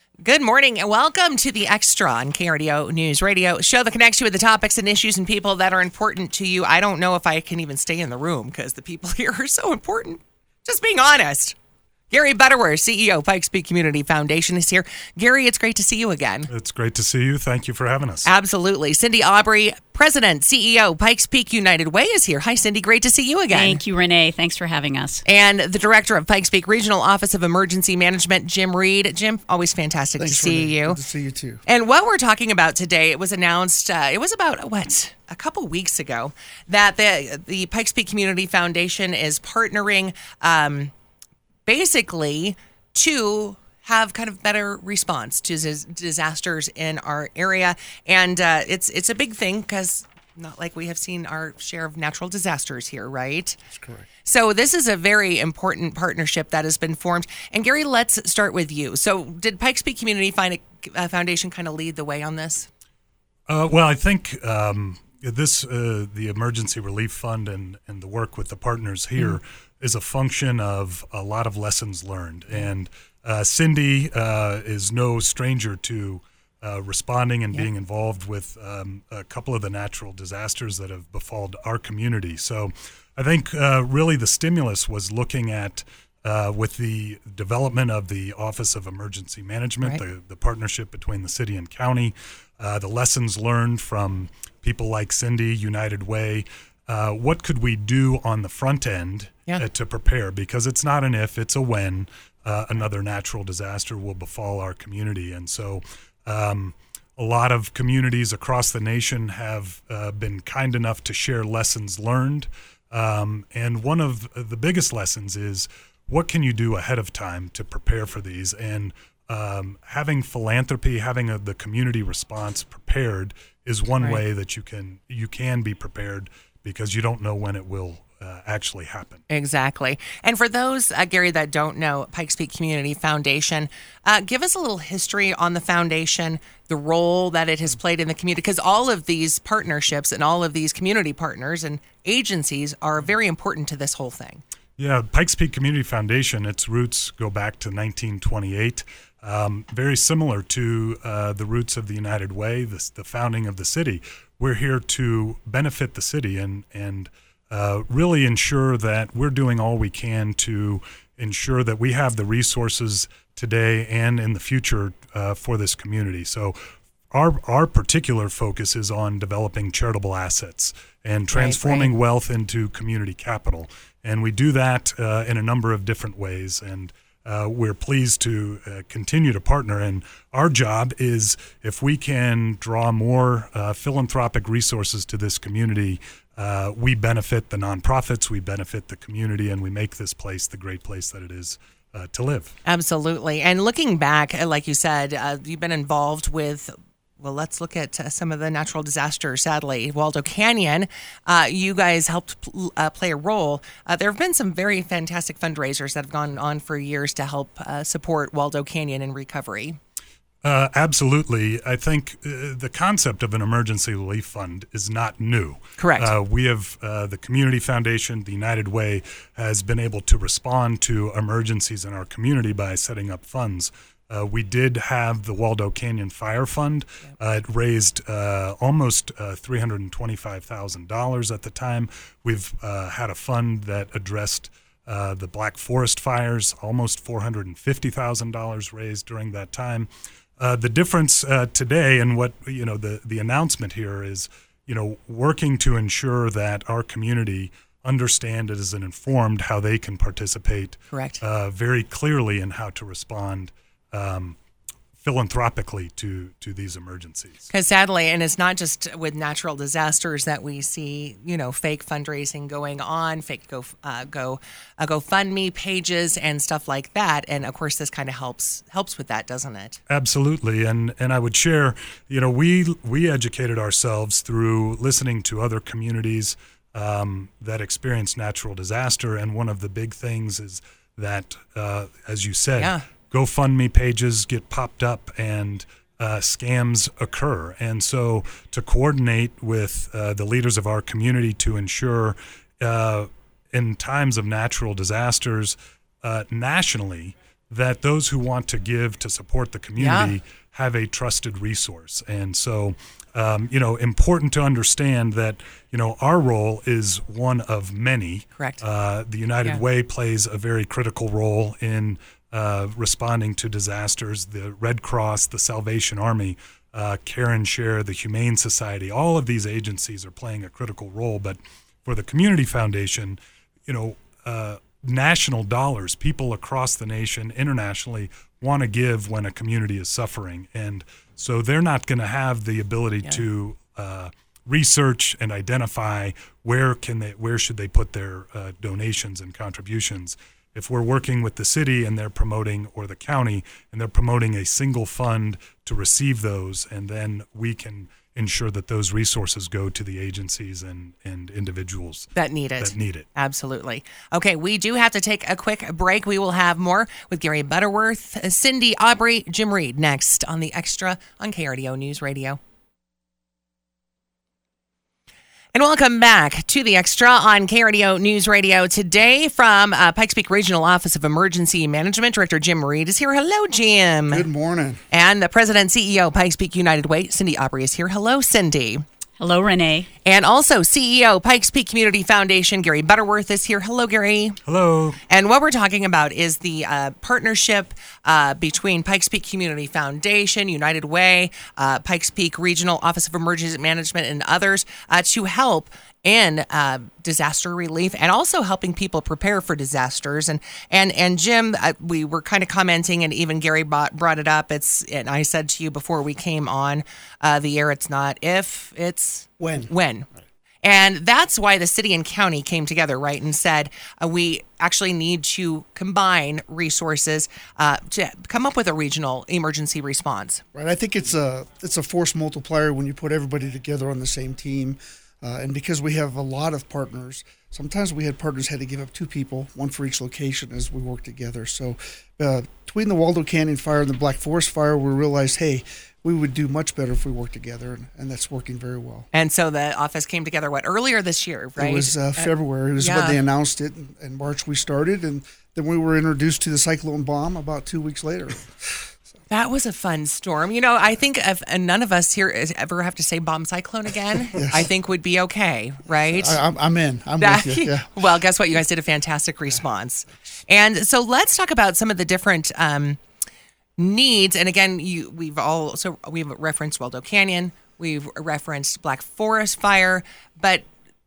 Good morning and welcome to the Extra on KRDO News Radio, show that connects you with the topics and issues and people that are important to you. I don't know if I can even stay in the room because the people here are so important. Just being honest. Gary Butterworth, CEO, Pikes Peak Community Foundation, is here. Gary, it's great to see you again. It's great to see you. Thank you for having us. Absolutely. Cindy Aubrey, President, CEO, Pikes Peak United Way, is here. Hi, Cindy. Great to see you again. Thank you, Renee. Thanks for having us. And the Director of Pikes Peak Regional Office of Emergency Management, Jim Reed. Jim, always fantastic Thanks, to see Renee. you. Good to see you, too. And what we're talking about today, it was announced, it was about, a couple weeks ago, that the Pikes Peak Community Foundation is partnering basically to have kind of better response to disasters in our area. And it's a big thing because not like we have seen our share of natural disasters here, right? That's correct. So this is a very important partnership that has been formed. And Gary, let's start with you. So did Pikes Peak Community Foundation kind of lead the way on this? Well, I think the Emergency Relief Fund and the work with the partners here is a function of a lot of lessons learned. And Cindy is no stranger to responding and being involved with a couple of the natural disasters that have befallen our community. So I think really the stimulus was looking at with the development of the Office of Emergency Management, the partnership between the city and county, the lessons learned from people like Cindy, United Way. What could we do on the front end to prepare? Because it's not an if, it's a when another natural disaster will befall our community. And so a lot of communities across the nation have been kind enough to share lessons learned. And one of the biggest lessons is what can you do ahead of time to prepare for these? And having philanthropy, having the community response prepared is one way that you can be prepared, because you don't know when it will actually happen. Exactly. And for those, Gary, that don't know Pikes Peak Community Foundation, give us a little history on the foundation, the role that it has played in the community, because all of these partnerships and all of these community partners and agencies are very important to this whole thing. Yeah, Pikes Peak Community Foundation, its roots go back to 1928. Very similar to the roots of the United Way, the founding of the city. We're here to benefit the city and really ensure that we're doing all we can to ensure that we have the resources today and in the future for this community. So our particular focus is on developing charitable assets and transforming wealth into community capital. And we do that in a number of different ways. And we're pleased to continue to partner. And our job is, if we can draw more philanthropic resources to this community, we benefit the nonprofits, we benefit the community, and we make this place the great place that it is to live. Absolutely. And looking back, like you said, you've been involved with, well, let's look at some of the natural disasters, sadly. Waldo Canyon, you guys helped play a role. There have been some very fantastic fundraisers that have gone on for years to help support Waldo Canyon in recovery. Absolutely. I think the concept of an emergency relief fund is not new. Correct. We have the Community Foundation, the United Way, has been able to respond to emergencies in our community by setting up funds. We did have the Waldo Canyon Fire Fund. It raised almost $325,000 at the time. We've had a fund that addressed the Black Forest fires, almost $450,000 raised during that time. The difference today and what, the announcement here is, working to ensure that our community understand it as an informed how they can participate. Correct. Very clearly in how to respond philanthropically to these emergencies. Because sadly, and it's not just with natural disasters that we see, fake fundraising going on, fake GoFundMe pages and stuff like that. And of course, this kind of helps with that, doesn't it? Absolutely. And I would share, we educated ourselves through listening to other communities that experience natural disaster. And one of the big things is that, as you said, GoFundMe pages get popped up and scams occur. And so to coordinate with the leaders of our community to ensure in times of natural disasters nationally that those who want to give to support the community have a trusted resource. And so, important to understand that, our role is one of many. Correct. The United Way plays a very critical role in responding to disasters. The Red Cross, the Salvation Army, Care and Share, the Humane Society, all of these agencies are playing a critical role. But for the Community Foundation, national dollars, people across the nation, internationally, want to give when a community is suffering. And so they're not going to have the ability to research and identify where should they put their donations and contributions. If we're working with the city and they're promoting, or the county, and they're promoting a single fund to receive those, and then we can ensure that those resources go to the agencies and individuals that need it. Absolutely. Okay, we do have to take a quick break. We will have more with Gary Butterworth, Cindy Aubrey, Jim Reed next on The Extra on KRDO News Radio. And welcome back to The Extra on KRDO News Radio. Today from Pikes Peak Regional Office of Emergency Management, Director Jim Reed is here. Hello, Jim. Good morning. And the President and CEO, Pikes Peak United Way, Cindy Aubrey is here. Hello, Cindy. Hello, Renee. And also CEO, Pikes Peak Community Foundation, Gary Butterworth is here. Hello, Gary. Hello. And what we're talking about is the partnership between Pikes Peak Community Foundation, United Way, Pikes Peak Regional Office of Emergency Management, and others to help in disaster relief, and also helping people prepare for disasters. And Jim, we were kind of commenting, and even Gary brought it up. And I said to you before we came on the air, it's not if, it's when. Right. And that's why the city and county came together, right, and said we actually need to combine resources to come up with a regional emergency response. Right. I think it's a force multiplier when you put everybody together on the same team. And because we have a lot of partners, sometimes we had partners had to give up 2 people, 1 for each location as we work together. So between the Waldo Canyon fire and the Black Forest fire, we realized, hey, we would do much better if we worked together, and that's working very well. And so the office came together, earlier this year, right? It was February. It was when they announced it. In March we started, and then we were introduced to the cyclone bomb about 2 weeks later. That was a fun storm. I think if none of us here ever have to say bomb cyclone again, yes. I think would be okay, right? I'm in. I'm with you. Yeah. Well, guess what? You guys did a fantastic response. And so let's talk about some of the different needs. And again, we've referenced Waldo Canyon. We've referenced Black Forest fire. But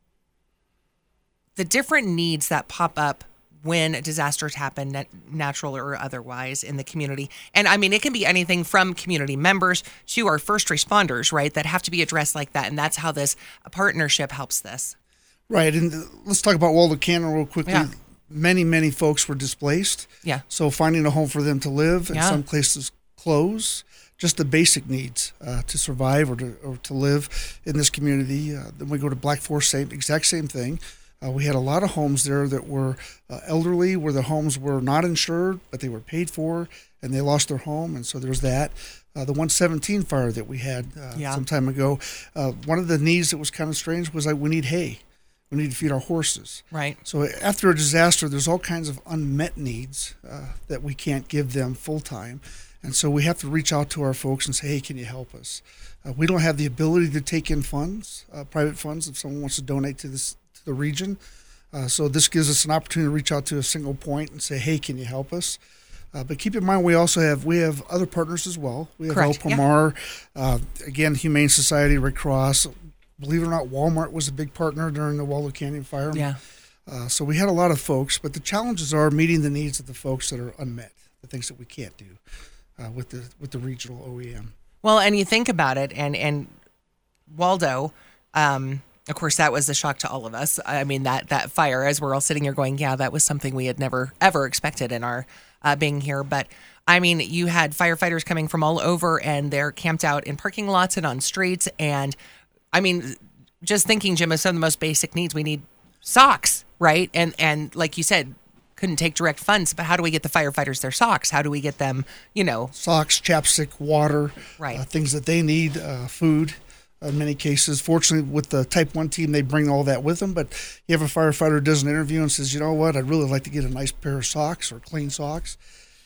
the different needs that pop up when disasters happen, natural or otherwise, in the community. And I mean, it can be anything from community members to our first responders, right, that have to be addressed like that. And that's how this partnership helps this. Right. And let's talk about Waldo Canyon real quickly. Yeah. Many folks were displaced. Yeah. So finding a home for them to live, in some places close, just the basic needs to survive or to live in this community. Then we go to Black Forest, exact same thing. We had a lot of homes there that were elderly, where the homes were not insured, but they were paid for, and they lost their home. And so there's that. The 117 fire that we had some time ago, one of the needs that was kind of strange was we need hay. We need to feed our horses. Right. So after a disaster, there's all kinds of unmet needs that we can't give them full time. And so we have to reach out to our folks and say, hey, can you help us? We don't have the ability to take in funds, private funds, if someone wants to donate to the region. So this gives us an opportunity to reach out to a single point and say, hey, can you help us? But keep in mind, we have other partners as well. We have El Pomar, again, Humane Society, Red Cross. Believe it or not, Walmart was a big partner during the Waldo Canyon fire. Yeah. So we had a lot of folks, but the challenges are meeting the needs of the folks that are unmet, the things that we can't do with the regional OEM. Well, and you think about it, and Waldo, of course, that was a shock to all of us. I mean, that fire, as we're all sitting here going, yeah, that was something we had never, ever expected in our being here. But, I mean, you had firefighters coming from all over, and they're camped out in parking lots and on streets. And, I mean, just thinking, Jim, of some of the most basic needs, we need socks, right? And like you said, couldn't take direct funds, but how do we get the firefighters their socks? How do we get them, Socks, chapstick, water, right? Things that they need, food. In many cases, fortunately, with the Type 1 team, they bring all that with them. But you have a firefighter who does an interview and says, you know what, I'd really like to get a nice pair of socks or clean socks.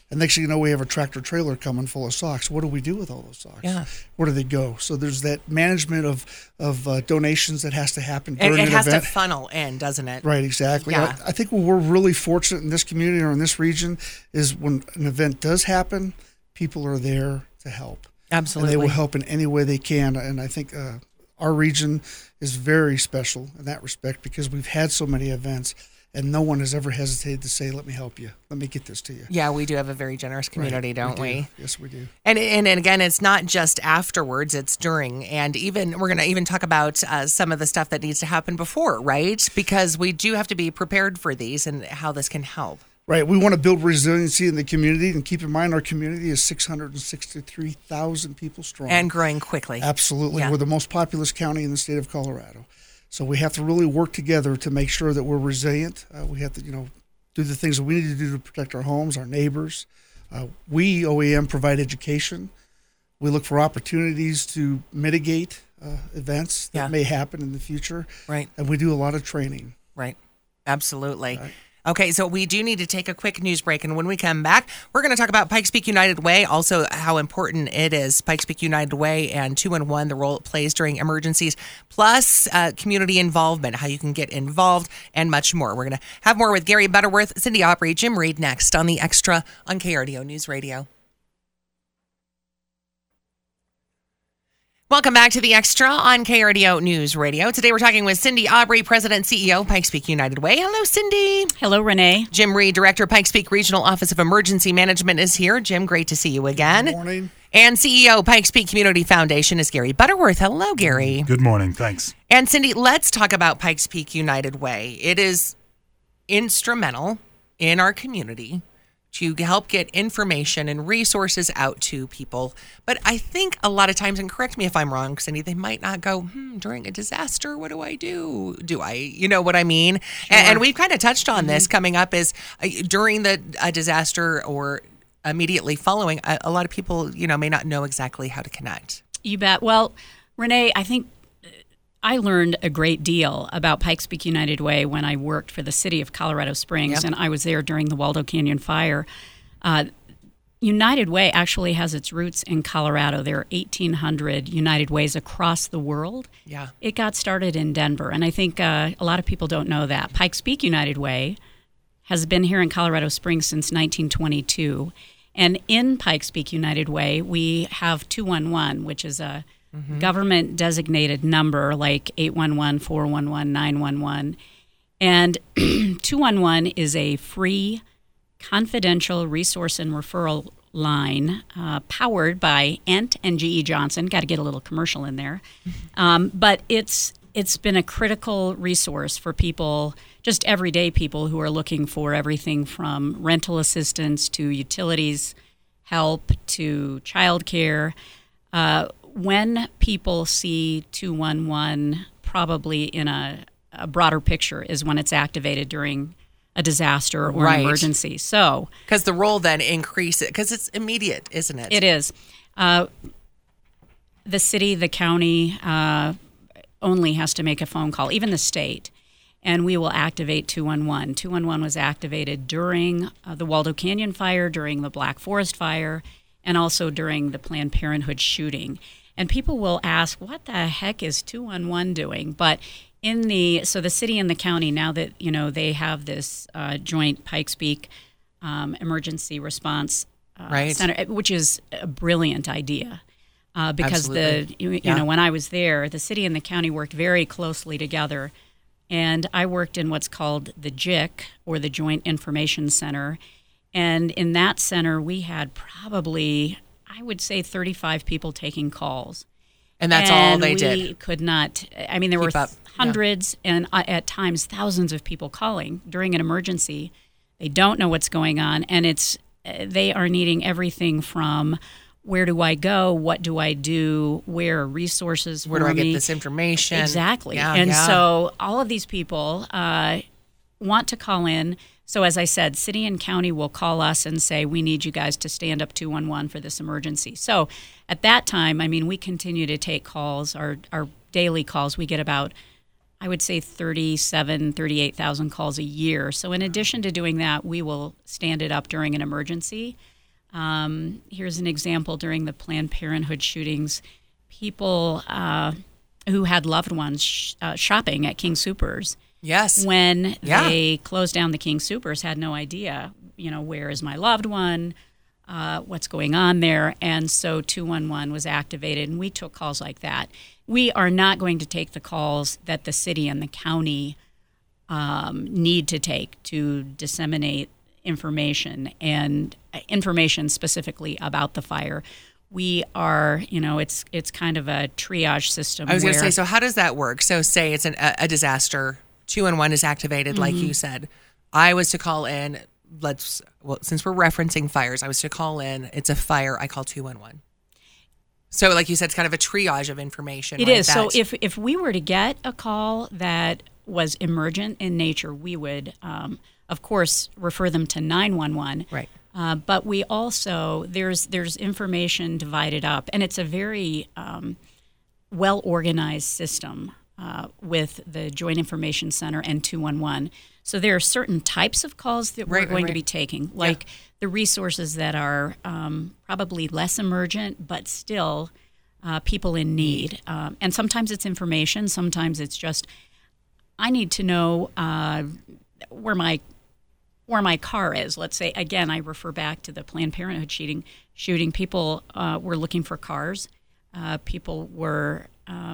And next thing you know, we have a tractor trailer coming full of socks. What do we do with all those socks? Yeah. Where do they go? So there's that management of donations that has to happen during It an has event. to funnel in, doesn't it? Right, exactly. Yeah. I think what we're really fortunate in this community or in this region is when an event does happen, people are there to help. Absolutely. And they will help in any way they can. And I think our region is very special in that respect because we've had so many events and no one has ever hesitated to say, let me help you. Let me get this to you. Yeah, we do have a very generous community, Right, don't we? Yes, we do. And again, it's not just afterwards; it's during, and even we're going to even talk about some of the stuff that needs to happen before, right? Because we do have to be prepared for these and how this can help. Right. We want to build resiliency in the community, and keep in mind our community is 663,000 people strong. And growing quickly. Absolutely. Yeah. We're the most populous county in the state of Colorado. So we have to really work together to make sure that we're resilient. We have to, do the things that we need to do to protect our homes, our neighbors. We, OEM, provide education. We look for opportunities to mitigate events that may happen in the future. Right. And we do a lot of training. Right. Absolutely. Right. Okay, so we do need to take a quick news break. And when we come back, we're going to talk about Pikes Peak United Way, also how important it is, Pikes Peak United Way and 211, the role it plays during emergencies, plus community involvement, how you can get involved, and much more. We're going to have more with Gary Butterworth, Cindy Aubrey, Jim Reed next on The Extra on KRDO News Radio. Welcome back to The Extra on KRDO News Radio. Today we're talking with Cindy Aubrey, President CEO, Pikes Peak United Way. Hello, Cindy. Hello, Renee. Jim Reed, Director, Pikes Peak Regional Office of Emergency Management is here. Jim, great to see you again. Good morning. And CEO, Pikes Peak Community Foundation is Gary Butterworth. Hello, Gary. Good morning. Thanks. And Cindy, let's talk about Pikes Peak United Way. It is instrumental in our community to help get information and resources out to people. But I think a lot of times, and correct me if I'm wrong, Cindy, they might not go, during a disaster, what do I do? Do I, you know what I mean? Sure. And we've kind of touched on this coming up is during a disaster or immediately following, a lot of people, may not know exactly how to connect. You bet. Well, Renee, I think I learned a great deal about Pikes Peak United Way when I worked for the city of Colorado Springs, and I was there during the Waldo Canyon fire. United Way actually has its roots in Colorado. There are 1,800 United Ways across the world. Yeah. It got started in Denver, and I think a lot of people don't know that. Pikes Peak United Way has been here in Colorado Springs since 1922, and in Pikes Peak United Way, we have 211, which is a government designated number like 811, 411, 911. And 211 is a free, confidential resource and referral line powered by Ent and GE Johnson. Got to get a little commercial in there. But it's been a critical resource for people, just everyday people who are looking for everything from rental assistance to utilities help to childcare. When people see 211, probably in a broader picture, is when it's activated during a disaster or an emergency. So, because the role then increases, because it's immediate, isn't it? It is. The city, the county only has to make a phone call, even the state, and we will activate 211. 211 was activated during the Waldo Canyon fire, during the Black Forest fire, and also during the Planned Parenthood shooting. And people will ask, what the heck is 211 doing? But so the city and the county, now that they have this joint Pikes Peak emergency response center, which is a brilliant idea, because when I was there, the city and the county worked very closely together, and I worked in what's called the JIC, or the Joint Information Center, and in that center we had probably, I would say, 35 people taking calls. And that's all they did. We could not, there were hundreds and at times thousands of people calling during an emergency. They don't know what's going on, and they are needing everything from where do I go, what do I do, where are resources for me. Where do I get this information? Exactly. Yeah, so all of these people want to call in. So as I said, city and county will call us and say, we need you guys to stand up 211 for this emergency. So at that time, we continue to take calls, our daily calls. We get about, I would say, 38,000 calls a year. So in addition to doing that, we will stand it up during an emergency. Here's an example during the Planned Parenthood shootings. People who had loved ones shopping at King Soopers. Yes. When they closed down the King Soopers, had no idea, where is my loved one, what's going on there. And so 211 was activated, and we took calls like that. We are not going to take the calls that the city and the county need to take to disseminate information, and information specifically about the fire. We are, it's kind of a triage system. I was going to say, so how does that work? So say it's a disaster, 211 is activated, like you said. I was to call in, since we're referencing fires, I was to call in, it's a fire, I call 211. So like you said, it's kind of a triage of information. It is. So if we were to get a call that was emergent in nature, we would, of course, refer them to 911. Right. But we also, there's information divided up, and it's a very well-organized system with the Joint Information Center and 211. So there are certain types of calls that we're going to be taking, like the resources that are probably less emergent, but still people in need. And sometimes it's information, sometimes it's just, I need to know where my car is. Let's say, again, I refer back to the Planned Parenthood shooting. People were looking for cars. People were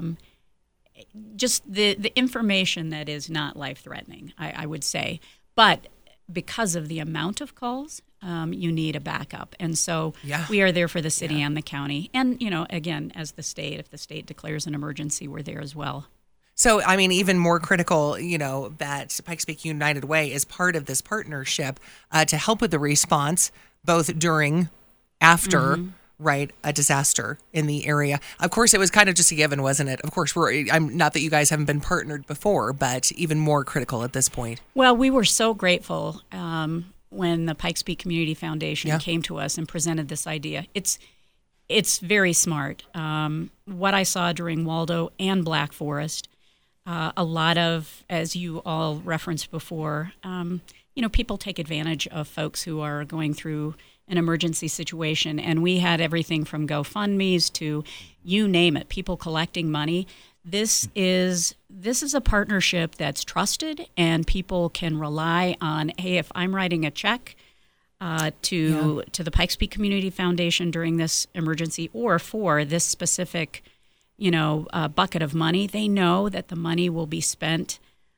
just the information that is not life-threatening, I would say. But because of the amount of calls, you need a backup. And so we are there for the city and the county. And, again, as the state, if the state declares an emergency, we're there as well. So, I mean, even more critical, that Pikes Peak United Way is part of this partnership to help with the response, both during, after, right, a disaster in the area. Of course, it was kind of just a given, wasn't it? Of course, I'm not that you guys haven't been partnered before, but even more critical at this point. Well, we were so grateful when the Pikes Peak Community Foundation came to us and presented this idea. It's very smart. What I saw during Waldo and Black Forest, a lot of, as you all referenced before, people take advantage of folks who are going through an emergency situation. And we had everything from GoFundMe's to you name it, people collecting money. This is a partnership that's trusted, and people can rely on, hey, if I'm writing a check to the Pikes Peak Community Foundation during this emergency, or for this specific bucket of money, they know that the money will be spent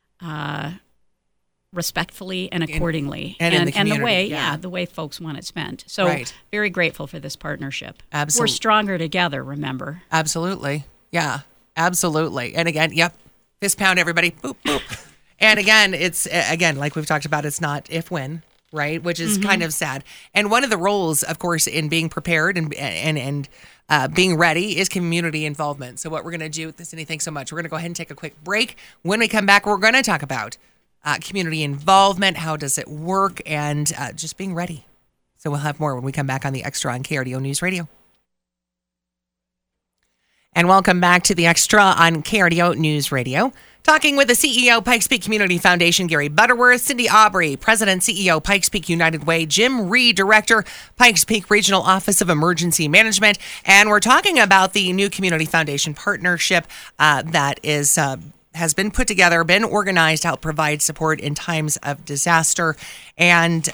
respectfully and accordingly, and in the community, the way folks want it spent. So very grateful for this partnership. Absolutely. We're stronger together, remember? Absolutely. Yeah, absolutely. And again, fist pound, everybody. Boop, boop. And again, it's, like we've talked about, it's not if, when, right? Which is kind of sad. And one of the roles, of course, in being prepared and being ready is community involvement. So what we're going to do, Cindy, thanks so much. We're going to go ahead and take a quick break. When we come back, we're going to talk about community involvement, how does it work, and just being ready. So we'll have more when we come back on The Extra on KRDO News Radio. And welcome back to The Extra on KRDO News Radio. Talking with the CEO, Pikes Peak Community Foundation, Gary Butterworth, Cindy Aubrey, President, CEO, Pikes Peak United Way, Jim Reed, Director, Pikes Peak Regional Office of Emergency Management. And we're talking about the new Community Foundation partnership that has been put together, been organized to help provide support in times of disaster. And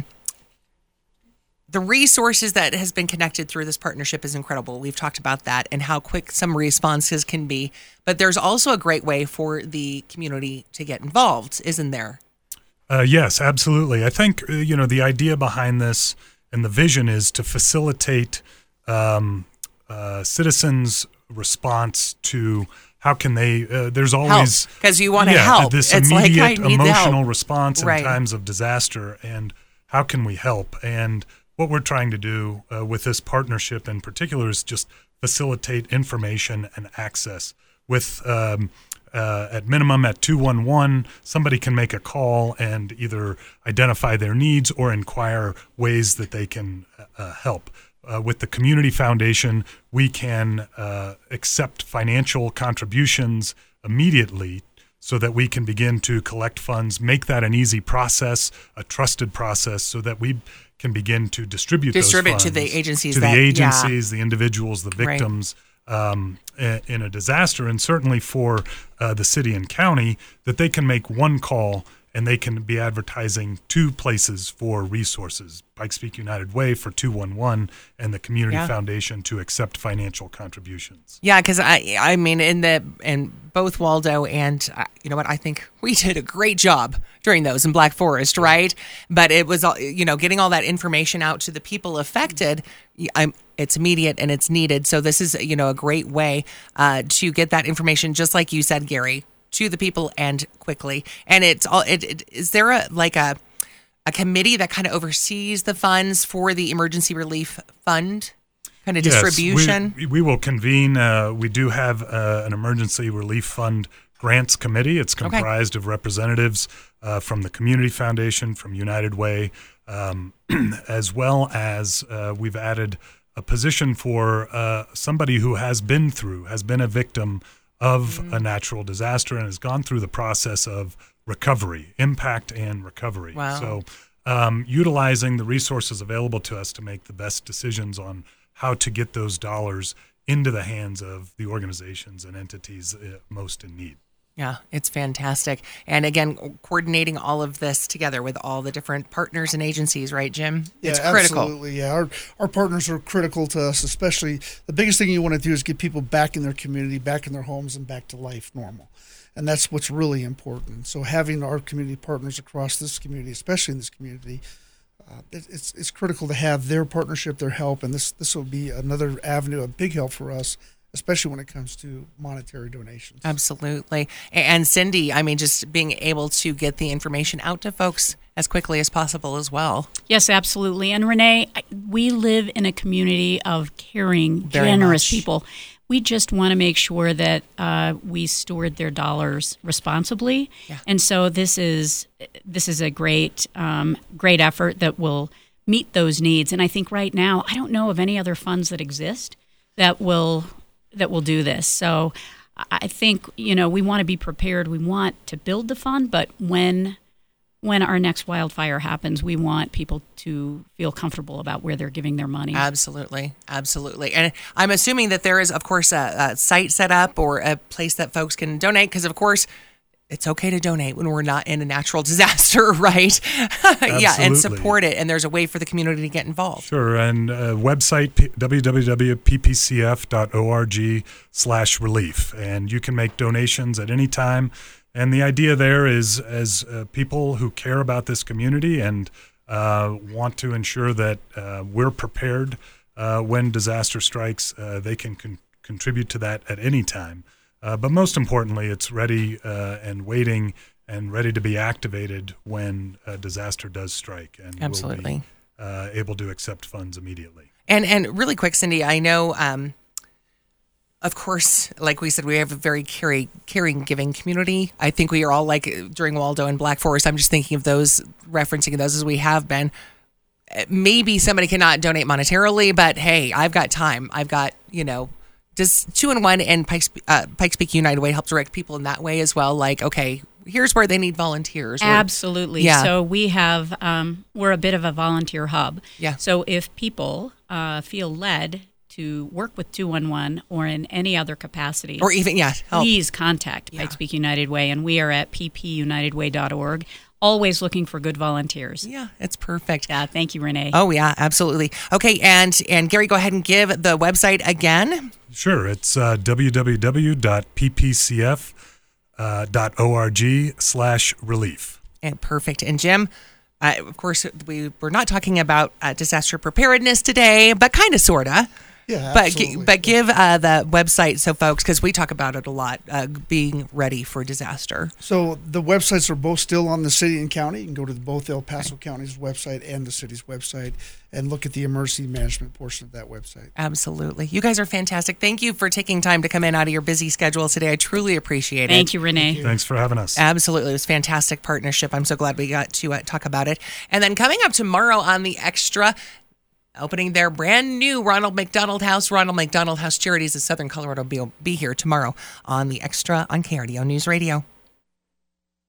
the resources that has been connected through this partnership is incredible. We've talked about that and how quick some responses can be. But there's also a great way for the community to get involved, isn't there? Yes, absolutely. I think, the idea behind this and the vision is to facilitate citizens' response to how can they, there's always... Because you want to help. This it's immediate like, emotional response in times of disaster, and how can we help? And what we're trying to do with this partnership in particular is just facilitate information and access. With at minimum at 211, somebody can make a call and either identify their needs or inquire ways that they can help. With the Community Foundation, we can accept financial contributions immediately so that we can begin to collect funds, make that an easy process, a trusted process, so that we can begin to distribute those funds to the agencies, to the agencies, the individuals, the victims. Right. In a disaster, and certainly for the city and county, that they can make one call and they can be advertising two places for resources: Pikes Peak United Way for 211 and the Community Foundation to accept financial contributions. Yeah, because I mean, in both Waldo and you know what, I think we did a great job during those in Black Forest, right? But it was, getting all that information out to the people affected. It's immediate and it's needed. So this is, a great way to get that information, just like you said, Gary, to the people and quickly. And it's all. Is there a committee that kind of oversees the funds for the emergency relief fund? Kind of distribution? Yes, we will convene. We do have an emergency relief fund grants committee. It's comprised of representatives from the Community Foundation, from United Way, as well as we've added a position for somebody who has been a victim of a natural disaster and has gone through the process of recovery, impact and recovery. Wow. So utilizing the resources available to us to make the best decisions on how to get those dollars into the hands of the organizations and entities most in need. Yeah, it's fantastic. And again, coordinating all of this together with all the different partners and agencies, right, Jim? Yeah, it's critical. Absolutely. Yeah, our partners are critical to us, especially the biggest thing you want to do is get people back in their community, back in their homes, and back to life normal. And that's what's really important. So having our community partners across this community, especially in this community, it's critical to have their partnership, their help, and this will be another avenue, a big help for us, especially when it comes to monetary donations. Absolutely. And Cindy, I mean, just being able to get the information out to folks as quickly as possible as well. Yes, absolutely. And Renee, we live in a community of caring, Very generous much. people. We just want to make sure that we steward their dollars responsibly. Yeah. And so this is a great effort that will meet those needs. And I think right now, I don't know of any other funds that exist that will do this. So I think, we want to be prepared. We want to build the fund, but when our next wildfire happens, we want people to feel comfortable about where they're giving their money. Absolutely. Absolutely. And I'm assuming that there is, of course, a site set up or a place that folks can donate because, of course, it's okay to donate when we're not in a natural disaster, right? Yeah, and support it. And there's a way for the community to get involved. Sure. And website, www.ppcf.org/relief. And you can make donations at any time. And the idea there is, as people who care about this community and want to ensure that we're prepared when disaster strikes, they can contribute to that at any time. But most importantly, it's ready and waiting and ready to be activated when a disaster does strike. And Absolutely. We'll be able to accept funds immediately. And really quick, Cindy, I know, of course, like we said, we have a very caring, giving community. I think we are all like during Waldo and Black Forest. I'm just thinking of those, referencing those as we have been. Maybe somebody cannot donate monetarily, but hey, I've got time. I've got, does 211 and Pikes Peak United Way help direct people in that way as well? Like, okay, here's where they need volunteers. Absolutely. Yeah. So we have, we're a bit of a volunteer hub. Yeah. So if people feel led to work with 211 or in any other capacity, or even, help. Please contact Pikes Peak United Way, and we are at ppunitedway.org. Always looking for good volunteers. Yeah, it's perfect. Yeah, thank you, Renee. Oh, yeah, absolutely. Okay, and Gary, go ahead and give the website again. Sure. It's www.ppcf.org/relief. And perfect. And Jim, of course, we're not talking about disaster preparedness today, but kind of, sort of. Yeah, But absolutely. give the website so folks, because we talk about it a lot, being ready for disaster. So the websites are both still on the city and county. You can go to both El Paso County's website and the city's website and look at the emergency management portion of that website. Absolutely. You guys are fantastic. Thank you for taking time to come in out of your busy schedule today. I truly appreciate it. Thank you, Renee. Thanks for having us. Absolutely. It was a fantastic partnership. I'm so glad we got to talk about it. And then coming up tomorrow on The Extra, opening their brand new Ronald McDonald House. Ronald McDonald House Charities of Southern Colorado will be here tomorrow on The Extra on KRDO News Radio.